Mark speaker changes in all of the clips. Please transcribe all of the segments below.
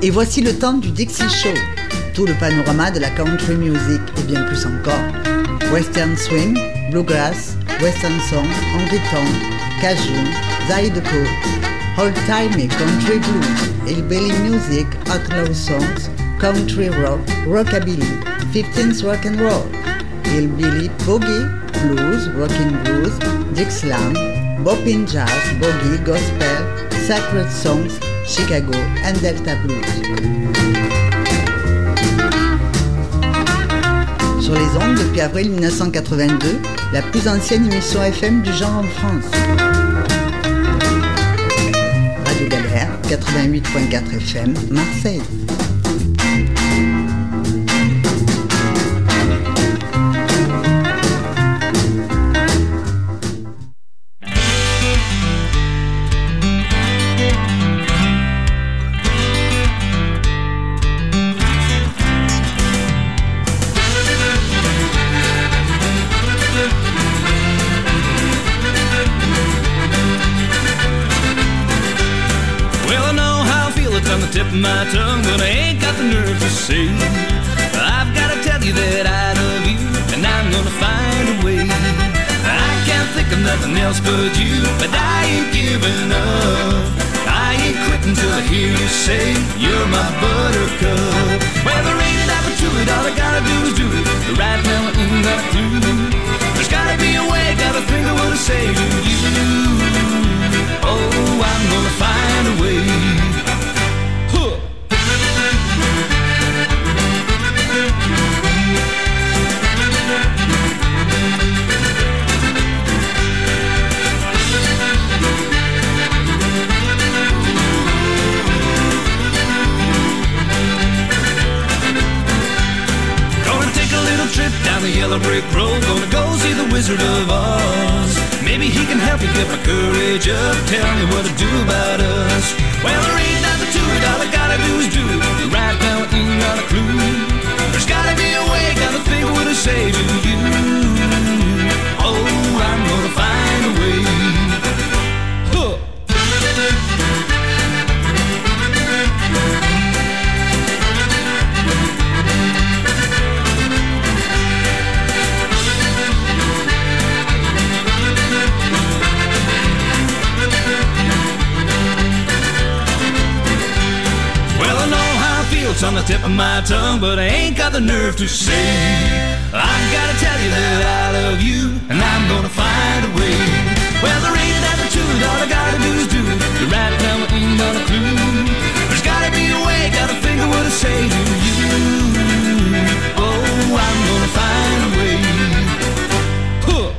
Speaker 1: Et voici le temps du Dixie Show, tout le panorama de la country music et bien plus encore. Western swing, bluegrass, western song, honky-tonk, cajun, zydeco, old-timey country blues, hillbilly music, outlaw songs, country rock, rockabilly, 15th rock and roll, hillbilly boogie, blues, rocking blues, Dixieland, bopping jazz, boogie, gospel, sacred songs, Chicago and Delta blues. Sur les ondes depuis avril 1982, la plus ancienne émission FM du genre en France. Radio Galère, 88.4 FM, Marseille.
Speaker 2: Tip of my tongue, but I ain't got the nerve to say I've gotta tell you that I love you, and I'm gonna find a way. I can't think of nothing else but you, but I ain't giving up. I ain't quitting till I hear you say you're my buttercup. Well, there ain't nothing to it, all I gotta do is do it. But right now I ain't got a clue. There's gotta be a way, gotta think of what to say to you. Oh, I'm gonna find a way. Trip down the yellow brick road, gonna go see the Wizard of Oz. Maybe he can help me get my courage up, tell me what to do about us. Well, there ain't nothing to it, all I gotta do is do it. Right now I ain't got a clue. There's gotta be a way, gotta think what to say to you. Oh, I'm gonna find a way. Huh. It's on the tip of my tongue, but I ain't got the nerve to say I've gotta tell you that I love you, and I'm gonna find a way. Well, there ain't nothing to it, all I gotta do is do it. Right now I ain't got a clue. There's gotta be a way, gotta think of what to say to you. Oh, I'm gonna find a way. Huh.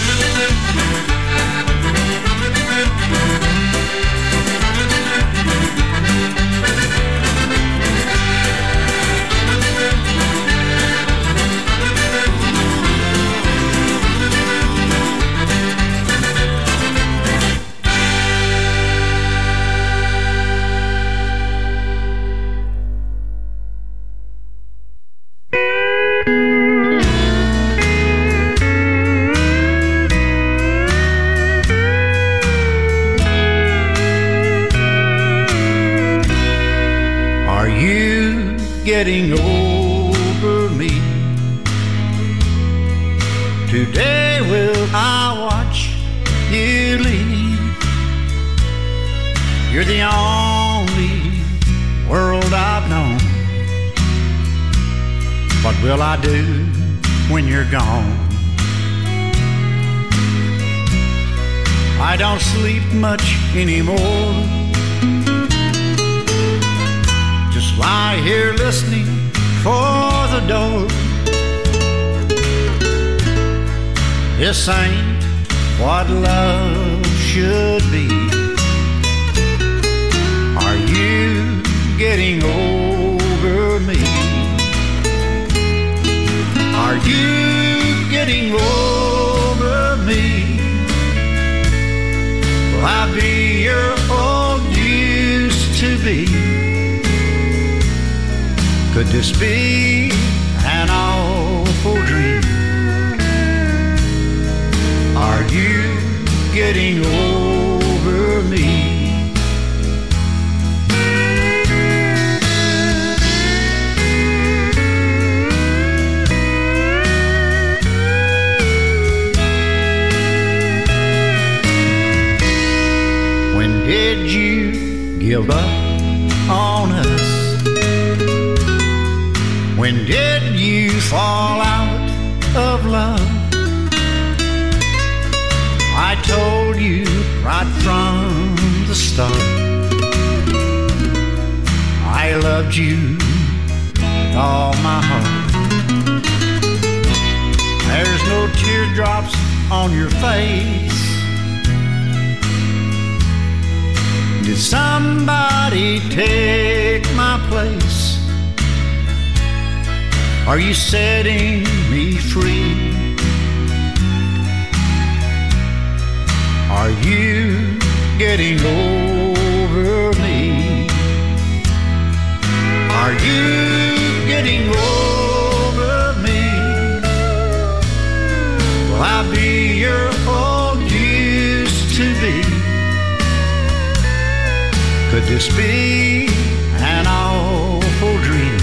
Speaker 3: Getting over me. Today will I watch you leave. You're the only world I've known. What will I do when you're gone? I don't sleep much anymore. Lie here listening for the door. This ain't what love should be. Are you getting over me? Are you getting over me? Will I be your old used to be? Could this be an awful dream? Are you getting over me? build up on us. When did you fall out of love? I told you right from the start, I loved you with all my heart. There's no teardrops on your face. Did somebody take my place? Are you setting me free? Are you getting over me? Are you getting over me? Will I be your old used to be? Could this be an awful dream?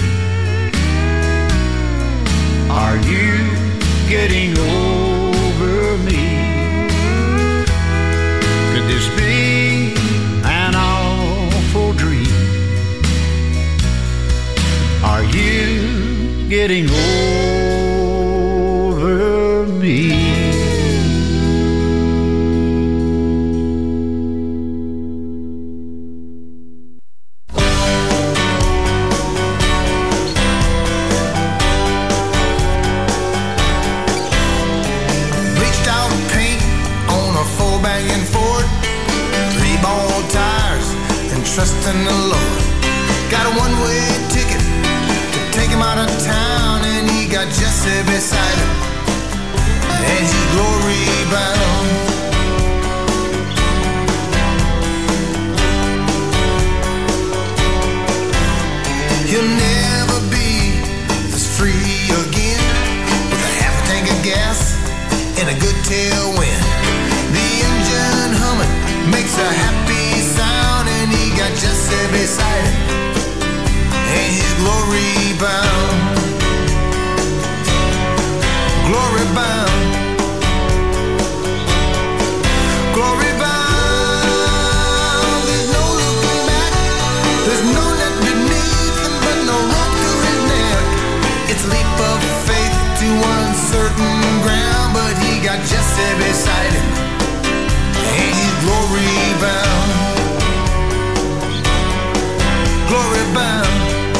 Speaker 3: Are you getting over me? Could this be an awful dream? Are you getting over me?
Speaker 4: Trusting the Lord. Got a one-way ticket to take him out of town, and he got Jesse beside him, and he's glory bound. He'll never be this free again, with a half a tank of gas and a good tailwind. The engine humming makes a happy sound, and he got Jesse beside him, and he's glory bound. Glory bound. Glory bound. There's no looking back. There's no net beneath him, but no rope to his neck. It's a leap of faith to uncertain ground, but he got Jesse beside him, and he's glory bound. Glory bound.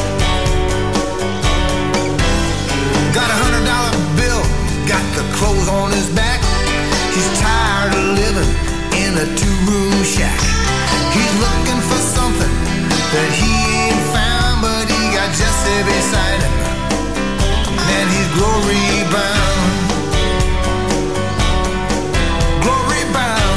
Speaker 4: Got a $100 bill, got the clothes on his back. He's tired of living in a two-room shack. He's looking for something that he ain't found, but he got Jesse beside him, and he's glory bound. Glory bound.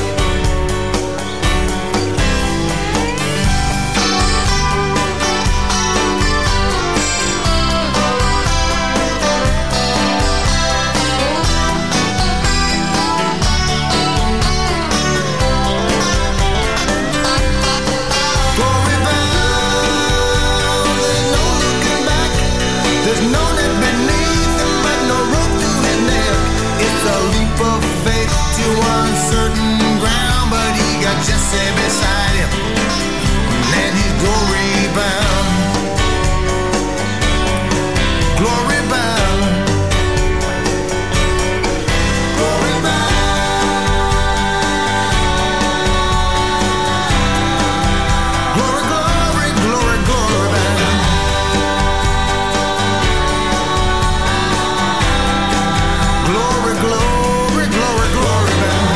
Speaker 4: Jesse beside him, and he's glory bound. Glory bound. Glory bound. Glory, glory, glory, glory bound. Glory, glory, glory, glory bound.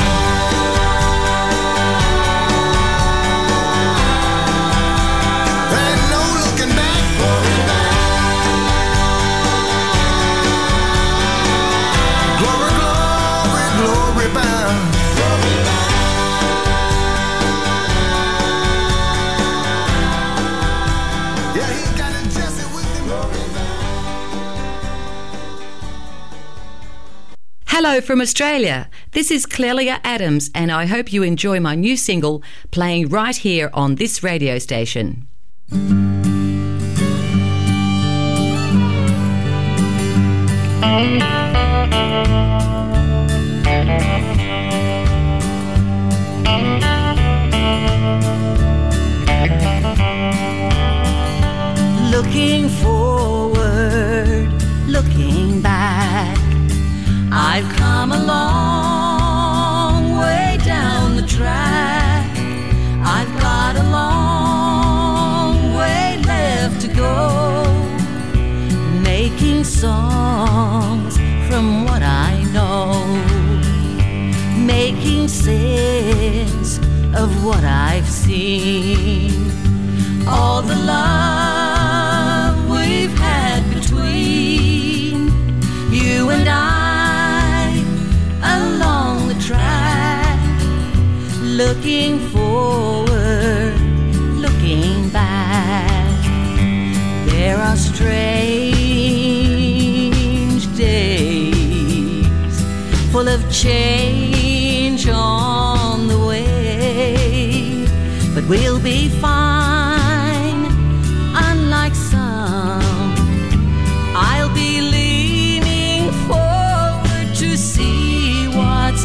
Speaker 5: Hello from Australia. This is Clelia Adams, and I hope you enjoy my new single playing right here on this radio station.
Speaker 6: Looking forward, looking back, I've come a long way down the track. I've got a long way left to go, making songs from what I know, making sense of what I've seen. All the love we've had between you and I along the track, looking forward, looking back. There are strange days full of change on the way, but we'll be fine. Unlike some, I'll be leaning forward to see what's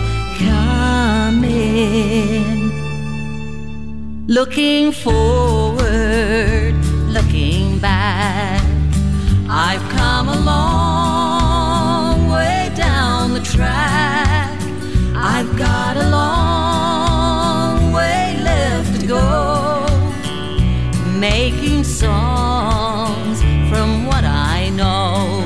Speaker 6: coming. Looking forward, looking back, I've come a long way down the track. I've got a long way left to go, making songs from what I know.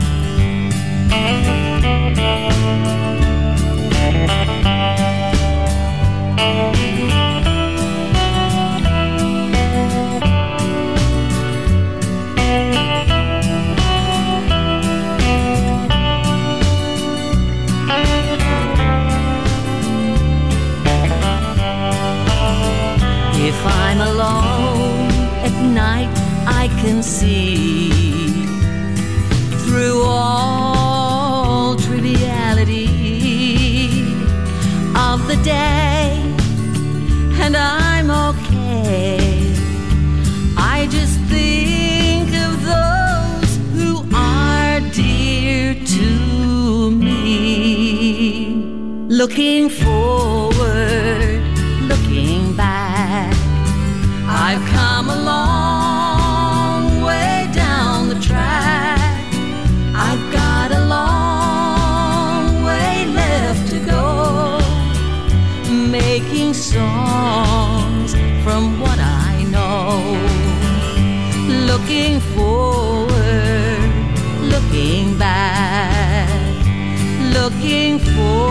Speaker 6: If I'm alone at night, I can see through all triviality of the day, and I'm okay. I just think of those who are dear to me. Looking forward, looking back, I've come a long way down the track. I've got a long way left to go, making songs from what I know. Looking forward, looking back, looking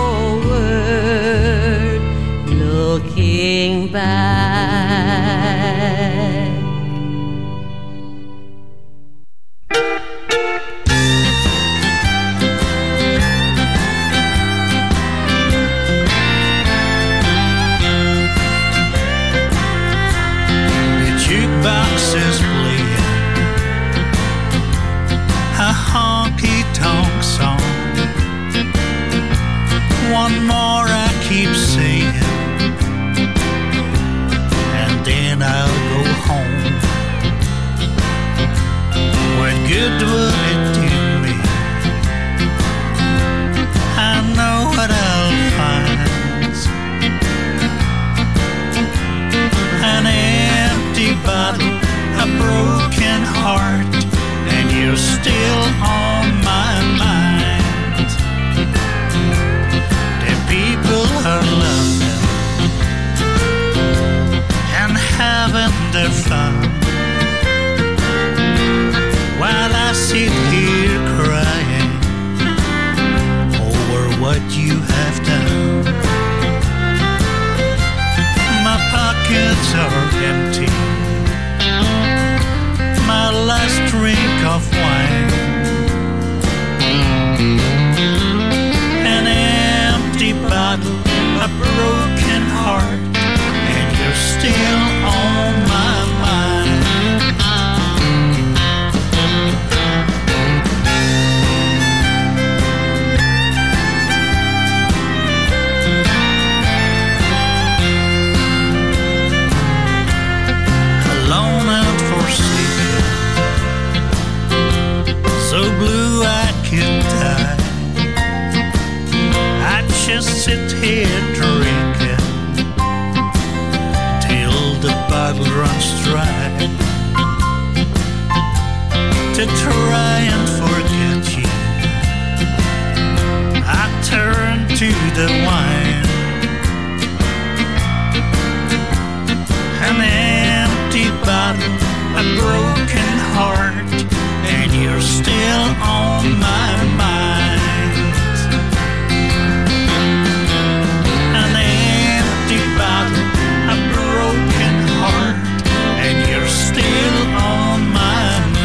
Speaker 6: forward, looking back.
Speaker 3: The jukebox is playing a honky-tonk song. One more I keep singing, and then I'll go home. What good would it do me? I know what I'll find. An empty bottle, a broken heart, and you're still on my mind. The people are loving and having their fun, while I sit here crying over what you have done. My pockets are empty, my last drink of wine, an empty bottle, a broken heart, and you're still on my mind. Alone and forsaken, so blue I could die. I'd just sit here drinking till the bottle runs dry. to try and forget you. I turn to the wine, an empty bottle, a broken heart, and you're still on my mind. An empty bottle, a broken heart, and you're still on my mind.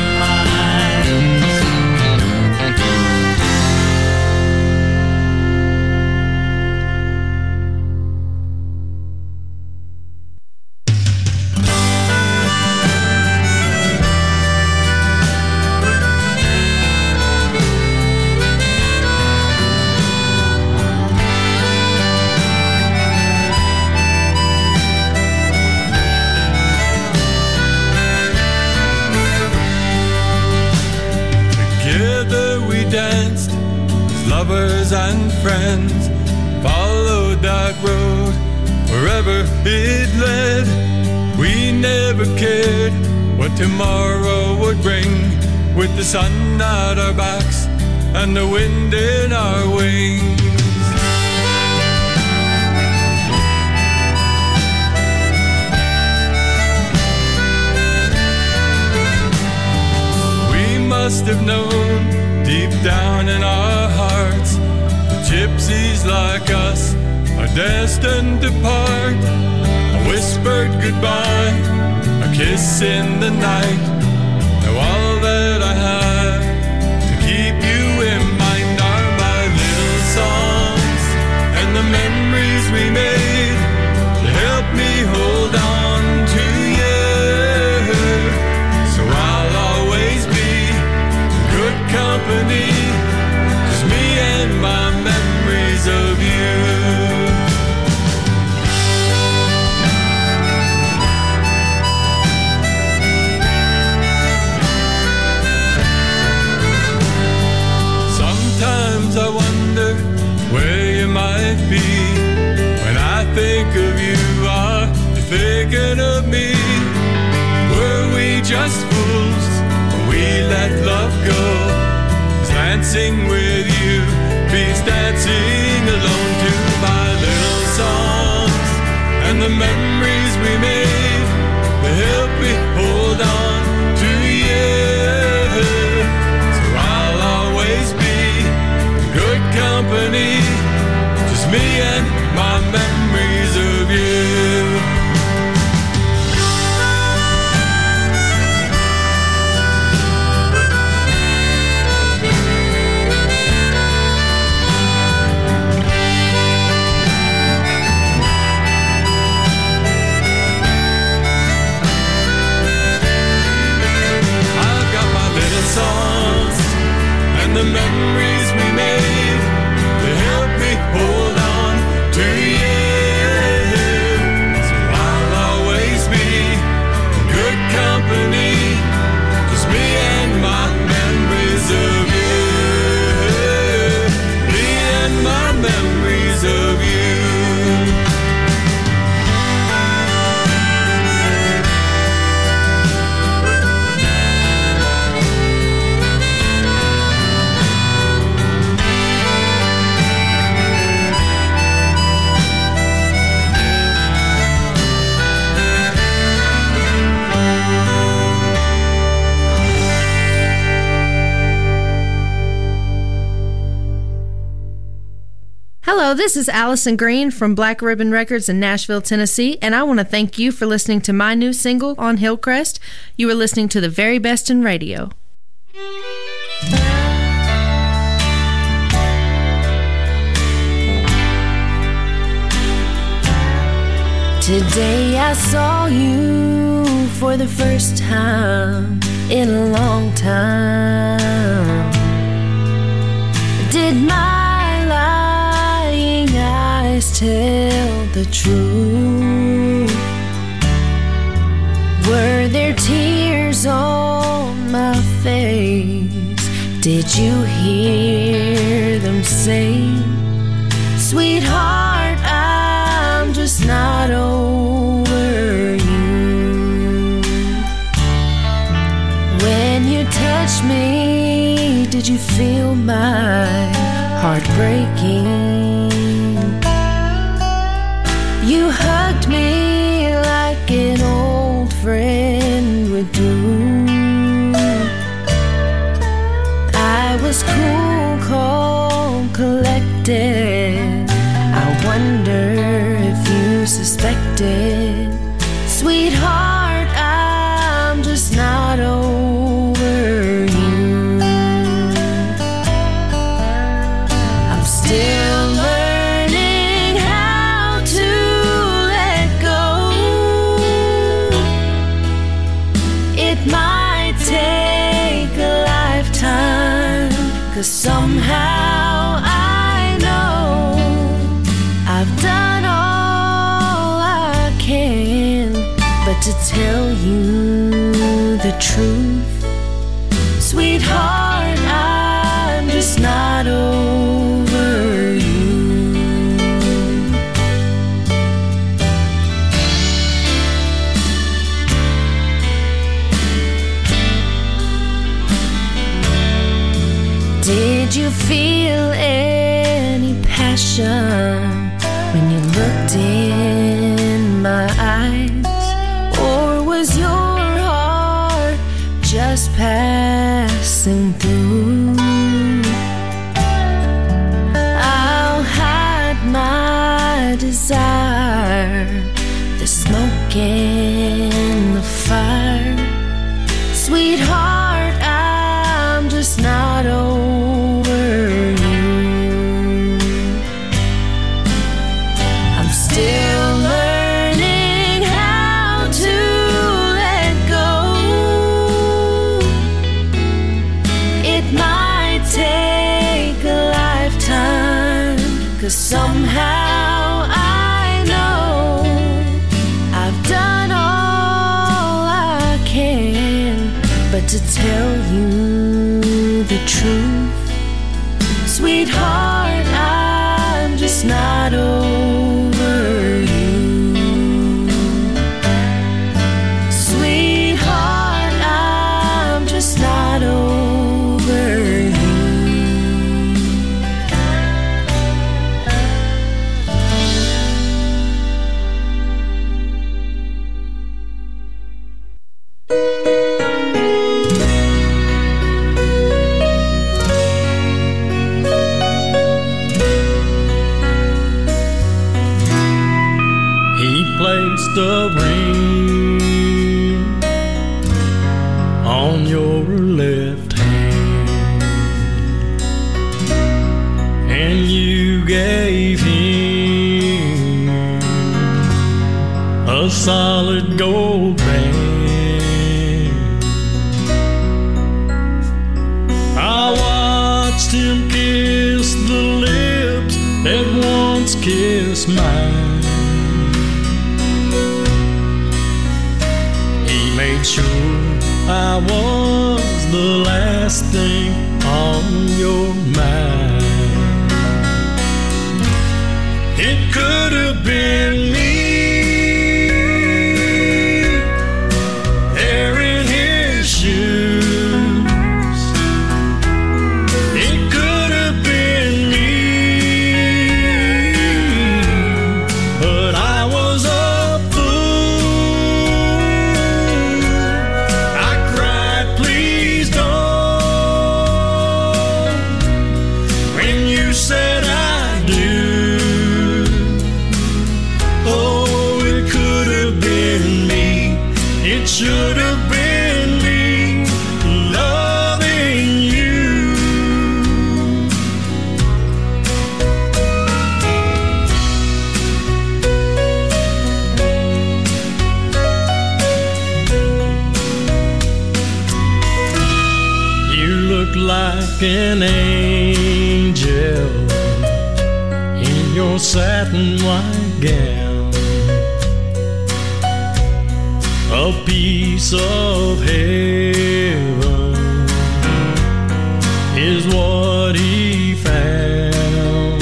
Speaker 7: Danced as lovers and friends, followed that road wherever it led. We never cared what tomorrow would bring, with the sun at our backs and the wind in our wings. We must have known deep down in our hearts, the gypsies like us are destined to part. A whispered goodbye, a kiss in the night. Now all that I have to keep you in mind are my little songs and the memories we made to help me hold on to you. So I'll always be good company, just me and my memories of you. Sometimes I wonder where you might be. When I think of you, are you thinking of me? Were we just fools? We let love go, dancing with you beats dancing alone to my little songs and the memories we made. They help me hold on to you. So I'll always be good company, just me and my memories of you. Songs and the memories we made, they help me hold on to you. So I'll always be good company, just me and my memories of you. Me and my memories of you.
Speaker 8: Hello, this is Allison Green from Black Ribbon Records in Nashville, Tennessee, and I want to thank you for listening to my new single on Hillcrest. You are listening to the very best in radio.
Speaker 6: Today I saw you for the first time in a long time. Did my lying eyes tell the truth? Were there tears on my face? Did you hear them say, sweetheart, I'm just not over you? When you touch me breaking. You hugged me like an old friend would do. I was cool, calm, collected. I wonder if you suspected. Sweetheart, I'm just not over you. I'm still learning how to let go. It might take a lifetime, 'cause somehow I know I've done all I can. But to tell you the truth, sweetheart, I'm just not over you. Did you feel any passion when you looked in my eyes? Or was your heart just passing through? I'll hide my desire, the smoke and the fire. Sweetheart, I'm just not over you. I'm still learning how to let go. It might take a lifetime, 'cause somehow I know I've done all I can. But to tell you the truth, sweetheart, I'm just not over you. Sweetheart, I'm just not over you.
Speaker 3: Placed a ring on your left hand, and you gave him a solid gold band. I watched him kiss the lips that once kissed mine. Made sure I was the last thing on your mind. It could have been me there in his shoes. It could have been me, but I was a said I do. Oh, it could have been me. It should have been me loving you. You look like an angel in your satin white gown, a piece of heaven is what he found.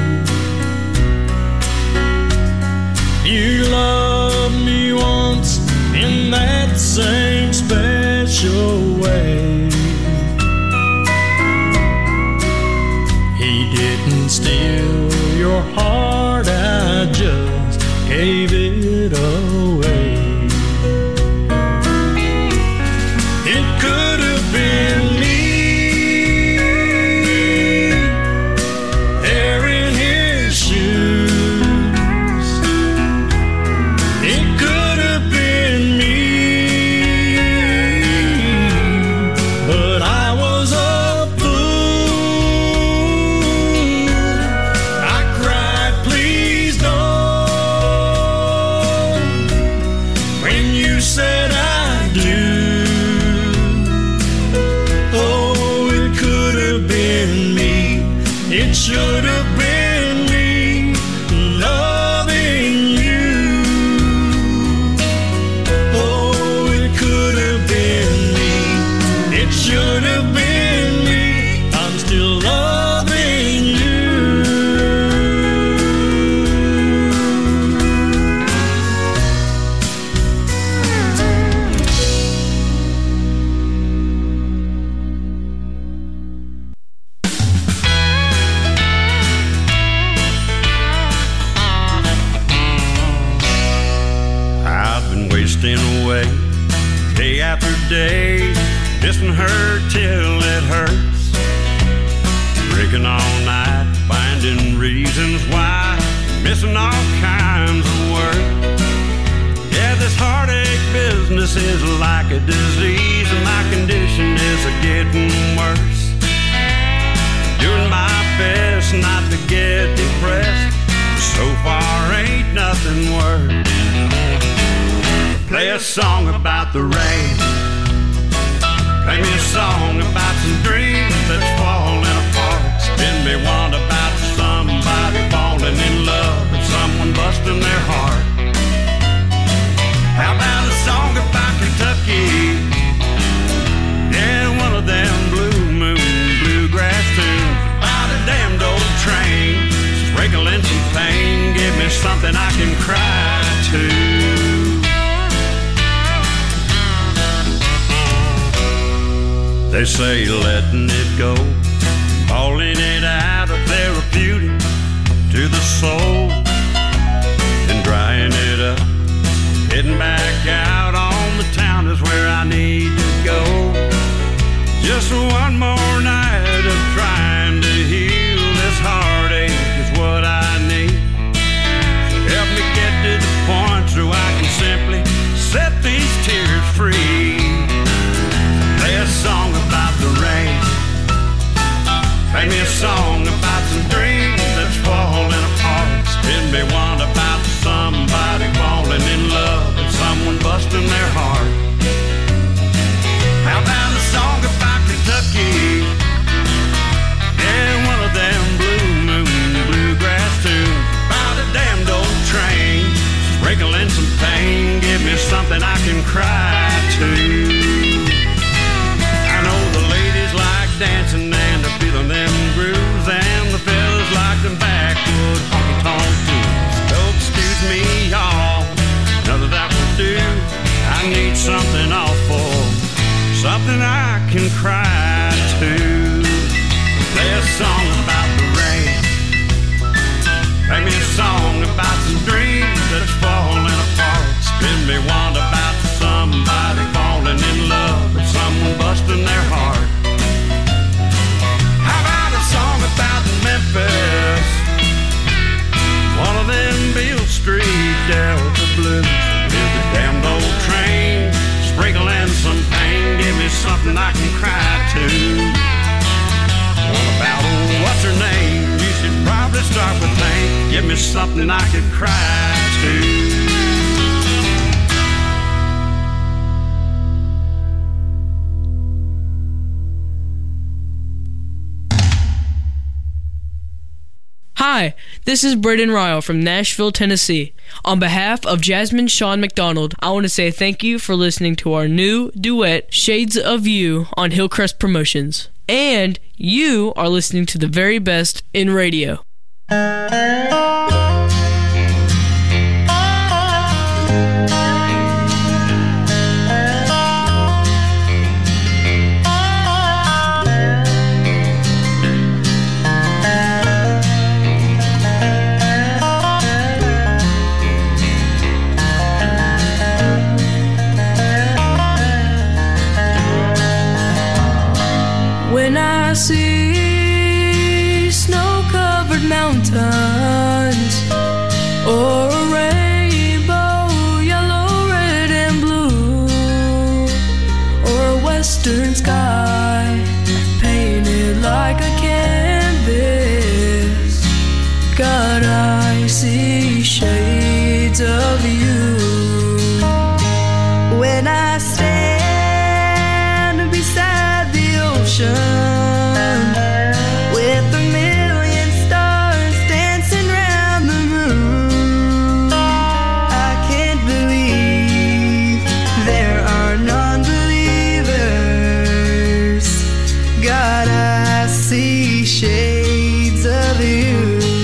Speaker 3: You loved me once in that same special way. He didn't steal your heart, I just gave it away. It could have been me there in his shoes. It could have been me, but I was a fool. I cried, please don't, when you said I do. Oh, it could have been me. It should have been me loving you. Oh, it could have been me. It should have been me. I'm still loving you. I've been wasting away day after day, missing her till it hurts, drinking all night, finding reasons why, missing all kinds of work. Yeah, this heartache business is like a disease, and my condition is getting worse. Doing my best not to get depressed, so far ain't nothing worse. Play a song about the rain. Play me a song about some dreams that's falling apart. Spin me one about somebody falling in love and someone busting their heart. How about a song about Kentucky? Yeah, one of them blue moon bluegrass tunes about a damned old train, sprinkling some pain. Give me something I can cry to. They say letting it go, calling it out, a therapeutic to the soul, and drying it up, heading back out on the town is where I need to go. Just one more night of trying to heal this heartache is what I need. So help me get to the point so I can simply set these tears free. Play a song about the rain. Play me a song about some dreams that's falling apart. Spin me one about somebody falling in love and someone busting their heart. How about a song about Kentucky? Yeah, one of them blue moon bluegrass tunes about a damned old train, sprinkling some pain. Give me something I can cry to. Dancing and they're feeling them grooves, and the fellas like them backwood honky-tonk tunes. Oh, excuse me, y'all, none of that will do. I need something awful, something I can cry to. Play a song about the rain. Play me a song about some dreams that's falling apart. Spin me one about somebody falling in love and someone busting their heart. About Memphis, one of them Beale Street Delta blues. Here's the damned old train, sprinkling some pain. Give me something I can cry to. What about old what's her name? You should probably start with pain. Give me something I can cry to.
Speaker 9: Hi, this is Braden Ryle from Nashville, Tennessee. On behalf of Jasmine Sean McDonald, I want to say thank you for listening to our new duet, Shades of You, on Hillcrest Promotions. And you are listening to the very best in radio.
Speaker 6: mountains, or a rainbow, yellow, red, and blue, or a western sky painted like a canvas. God, I see shades of you. When I stand beside the ocean with a million stars dancing round the moon, I can't believe there are non-believers. God, I see shades of you.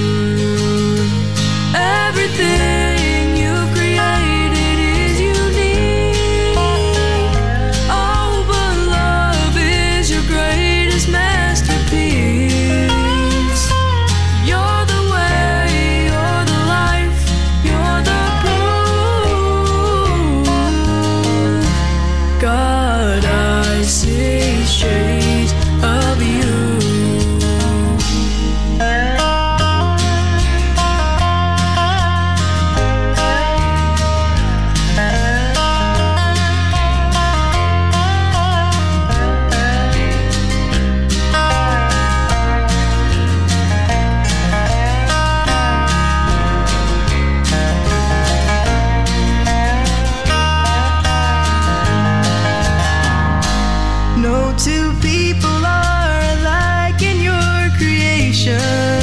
Speaker 6: Everything you've created is unique. Oh, but love is your greatest masterpiece. You're the way, you're the life, you're the proof. God, I see shades of you. No two people are alike in your creation.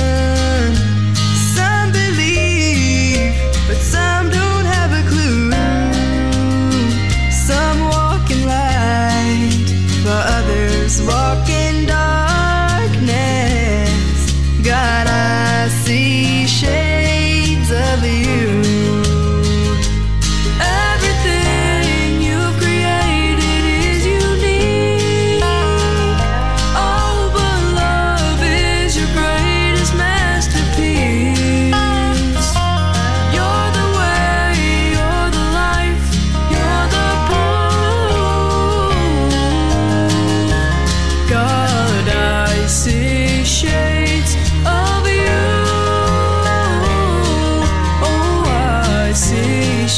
Speaker 6: Some believe, but some don't have a clue. Some walk in light, while others walk in darkness. God, I see shades of you. Everything you've created is unique. Oh, but love is your greatest masterpiece. You're the way, you're the life, you're the proof. God, I see shades of you. Oh, I see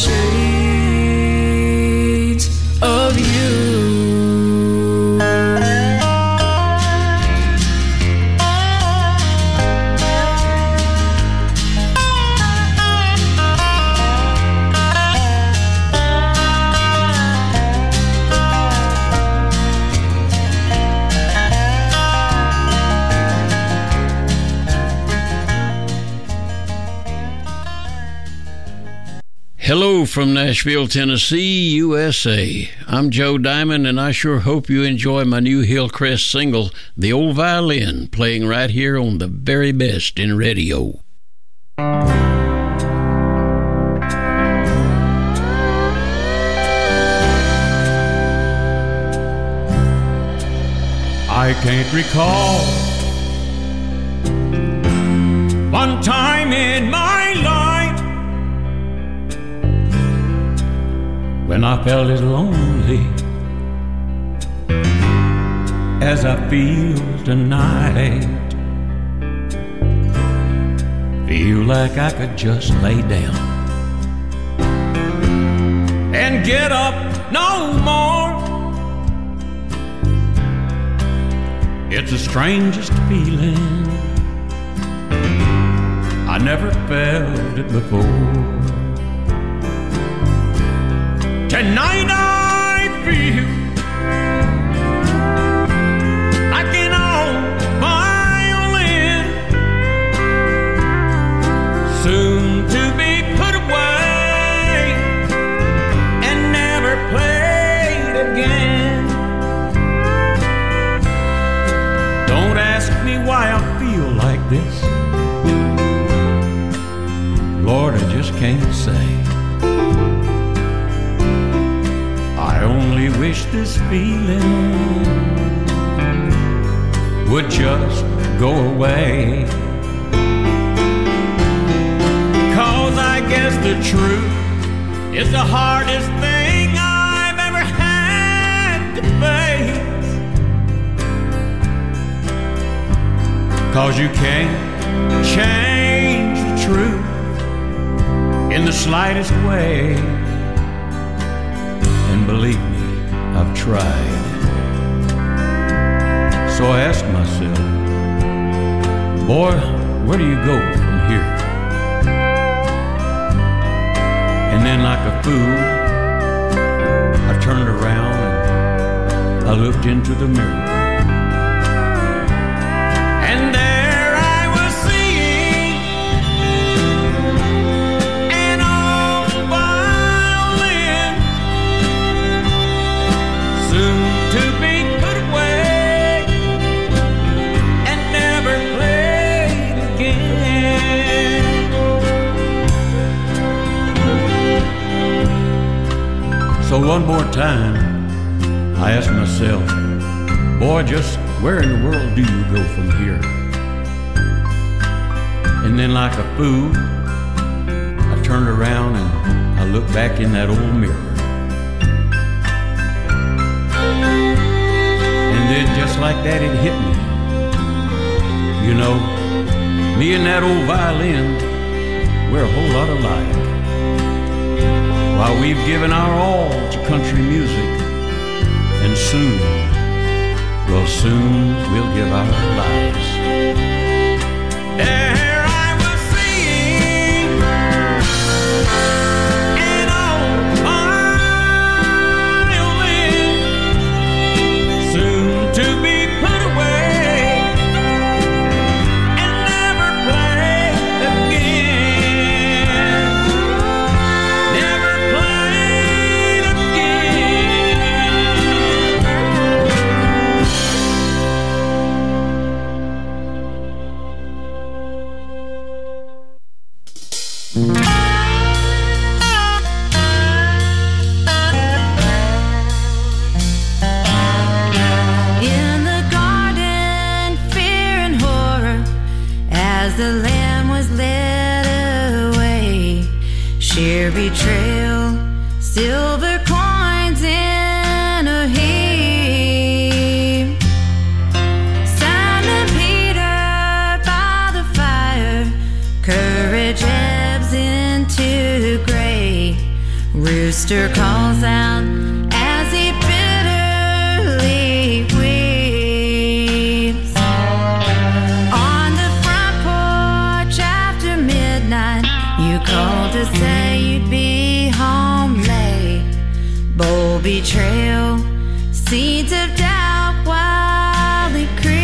Speaker 6: shades of you.
Speaker 10: Hello from Nashville, Tennessee, USA. I'm Joe Diamond, and I sure hope you enjoy my new Hillcrest single, The Old Violin, playing right here on the very best in radio.
Speaker 3: I can't recall one time in my life when I felt as lonely as I feel tonight. Feel like I could just lay down and get up no more. It's the strangest feeling, I never felt it before. Tonight I feel like an old violin, soon to be put away and never played again. Don't ask me why I feel like this, Lord, I just can't say. I only wish this feeling would just go away. 'Cause I guess the truth is the hardest thing I've ever had to face. 'Cause you can't change slightest way. And believe me, I've tried. So I asked myself, boy, where do you go from here? And then like a fool, I turned around and I looked into the mirror. And there I was seeing an old violin, soon to be put away and never played again. So one more time I asked myself, boy, just where in the world do you go from here? And then like a fool, I turned around and I looked back in that old mirror. And then just like that it hit me. You know, me and that old violin, we're a whole lot alike. While we've given our all to country music, and soon we'll give our lives. There I was seeing an old violin, soon to be put away and never play again. Never played
Speaker 11: In the garden, fear and horror, as the lamb was led away. Sheer betrayal, silver coins in a heap. Simon Peter by the fire, courage ebbs into gray. Rooster calls out as he bitterly weeps. On the front porch after midnight, you called to say you'd be home late. Bold betrayal, seeds of doubt wildly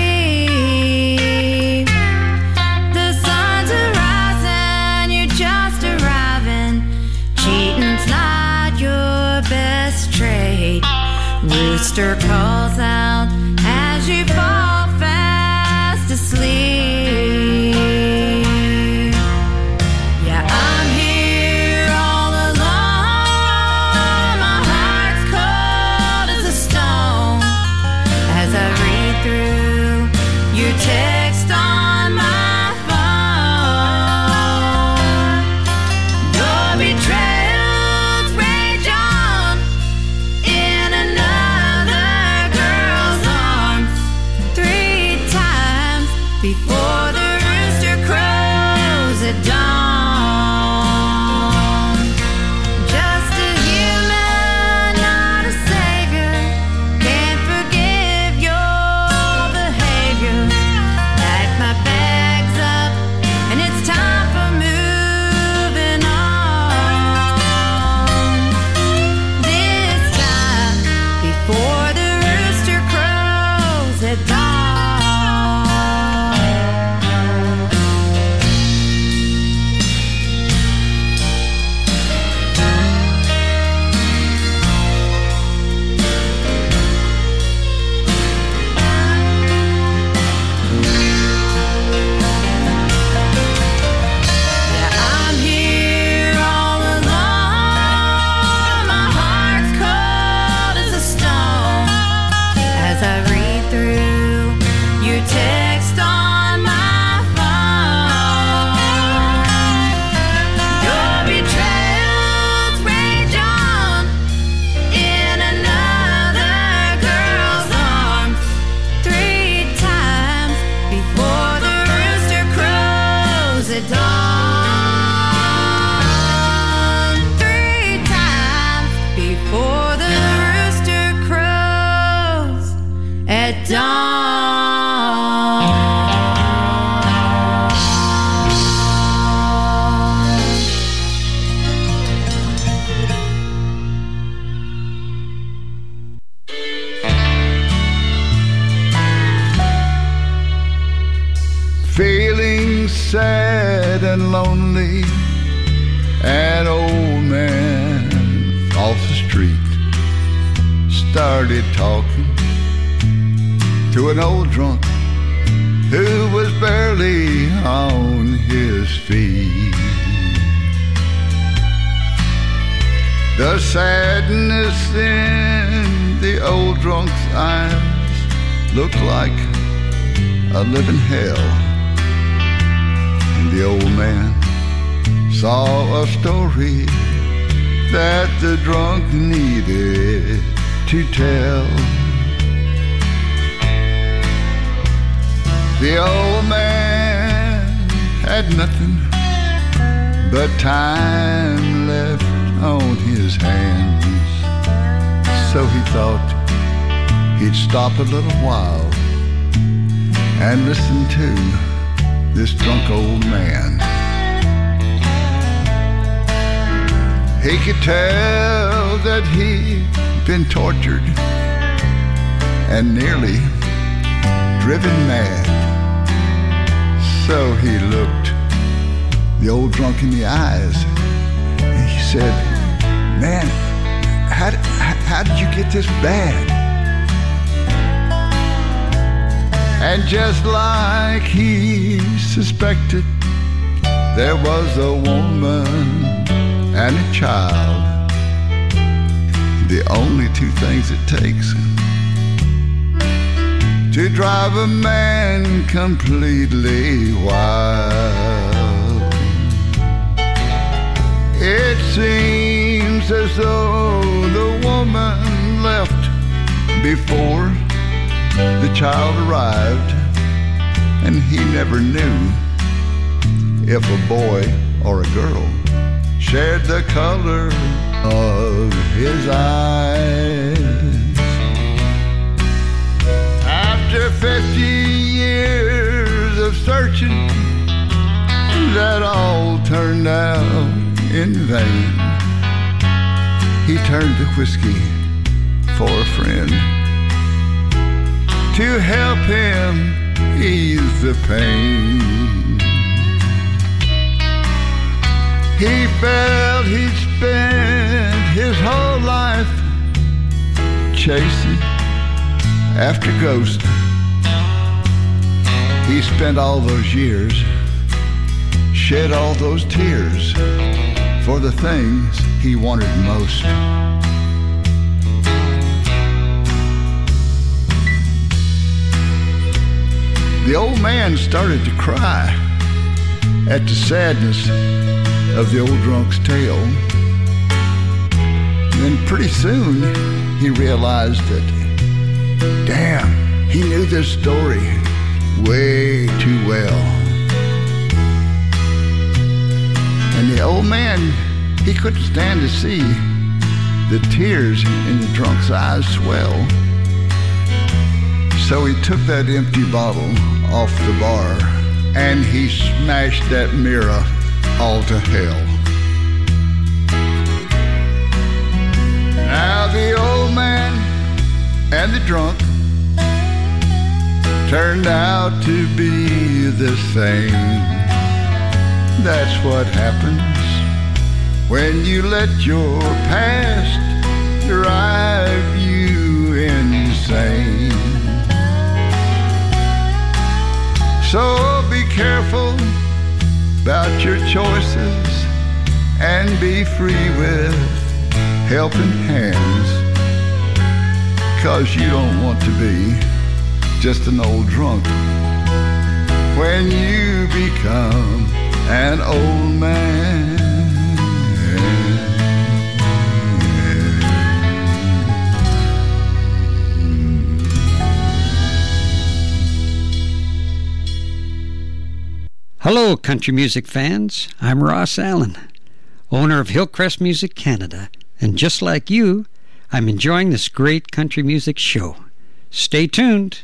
Speaker 11: creep. The sun's arising, you're just arriving. Cheating's not your best trait. Rooster calls out as you fall fast asleep. Yeah, I'm here all alone. My heart's cold as a stone as I read through your text on my phone. Your betrayals rage on in another
Speaker 12: sad and lonely. An old man off the street started talking to an old drunk who was barely on his feet. The sadness in the old drunk's eyes looked like a living hell. And the old man saw a story that the drunk needed to tell. The old man had nothing but time left on his hands, so he thought he'd stop a little while and listen to this drunk old man. He could tell that he'd been tortured and nearly driven mad. So he looked the old drunk in the eyes and he said, "Man, how did you get this bad?" And just like he suspected, there was a woman and a child, the only two things it takes to drive a man completely wild. It seems as though the woman left before the child arrived, and he never knew if a boy or a girl shared the color of his eyes. After 50 years of searching, that all turned out in vain. He turned to whiskey for a friend to help him ease the pain. He felt he'd spent his whole life chasing after ghosts. He spent all those years, shed all those tears for the things he wanted most. The old man started to cry at the sadness of the old drunk's tale. And then pretty soon he realized that, damn, he knew this story way too well. And the old man, he couldn't stand to see the tears in the drunk's eyes swell. So he took that empty bottle off the bar and he smashed that mirror all to hell. Now the old man and the drunk turned out to be the same. That's what happens when you let your past drive you insane. So be careful about your choices and be free with helping hands, 'cause you don't want to be just an old drunk when you become an old man.
Speaker 13: Hello, country music fans. I'm Ross Allen, owner of Hillcrest Music Canada, and just like you, I'm enjoying this great country music show. Stay tuned.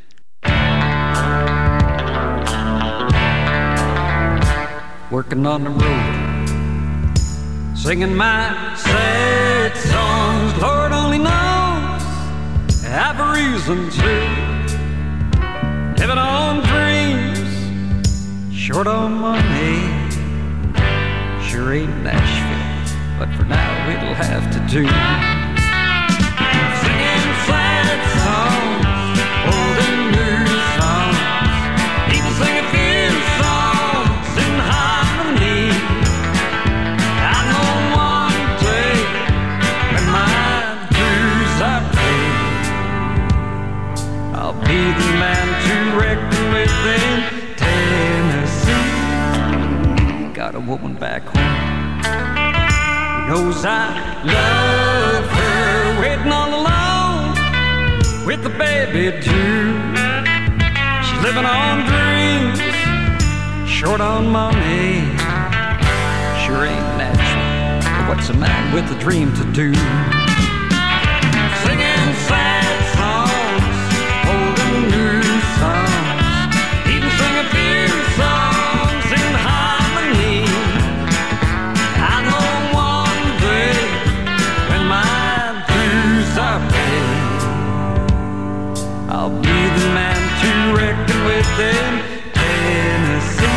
Speaker 13: Working on the road, singing my sad songs. Lord only knows I have a reason to. Living on dreams, short on money.
Speaker 14: sure ain't Nashville, but for now it'll have to do. Singing sad songs, old and new songs, even sing a few songs in harmony. I know one day when my dues are paid, I'll be the man to reckon with in Tennessee. Got a woman back home who knows I love her, waiting all alone with the baby too. She's living on dreams, short on money. Sure ain't natural, but what's a man with a dream to do? Singing sad songs, old and new songs, even sing a few songs in harmony. I know one day when my dues are paid, I'll be the man to reckon with in Tennessee.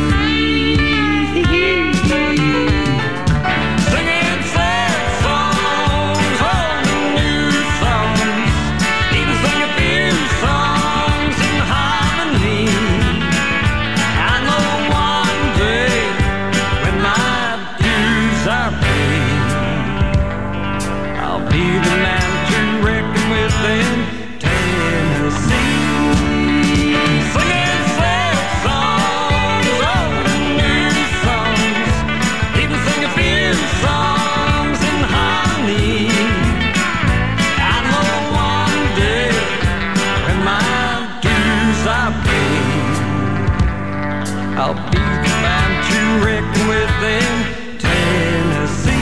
Speaker 14: Singing sad songs, old and new songs, even sing a few songs in harmony. I know one day when my dues are paid, I'll be the man to reckon with in Tennessee. Singing sad songs, old and new songs, even sing a few songs in harmony. I know one day when my dues are paid, I'll be the man to reckon with in Tennessee.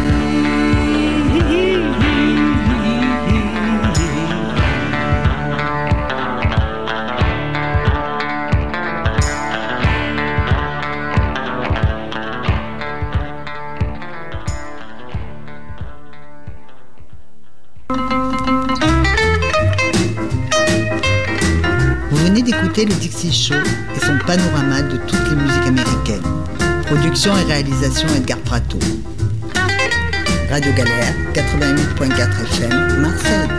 Speaker 1: Vous venez d'écouter le Dixie Show et son panorama de toutes les musiques américaines. Production et réalisation Edgar Prato. Radio Galère, 88.4 FM, Marseille.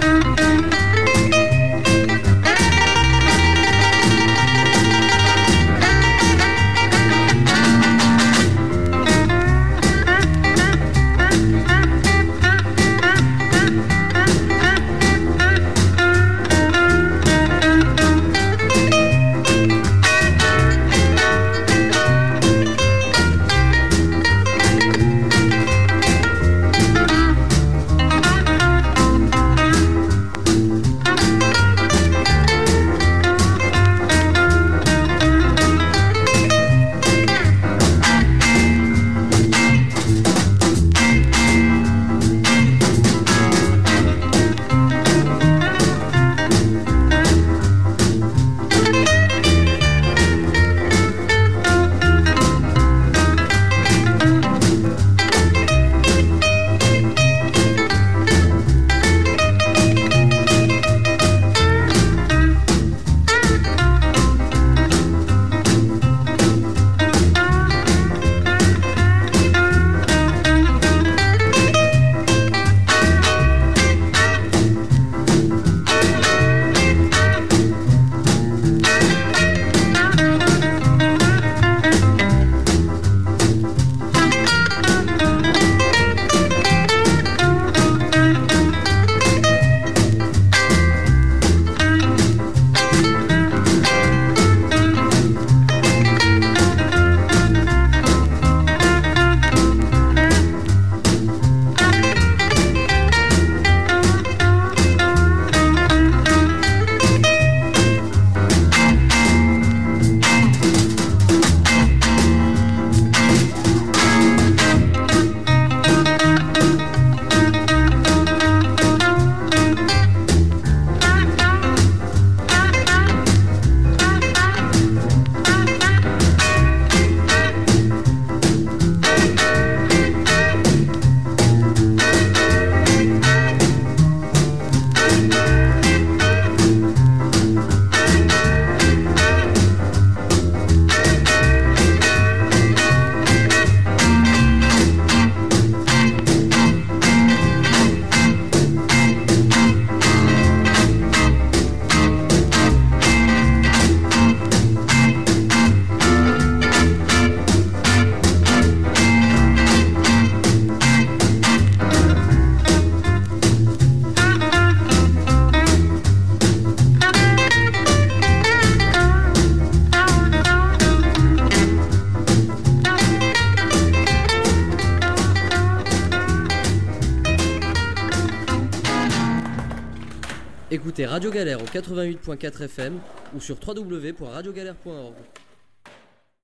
Speaker 15: écoutez Radio Galère au 88.4 FM ou sur www.radiogalère.org.